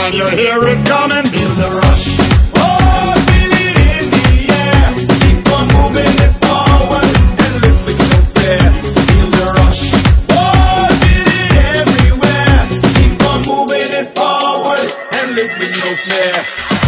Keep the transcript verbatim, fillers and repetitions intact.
Can you hear it coming? Feel the rush. Oh, feel it in the air. Keep on moving it forward and lift with no fear. Feel the rush. Oh, feel it everywhere. Keep on moving it forward and lift with no fear.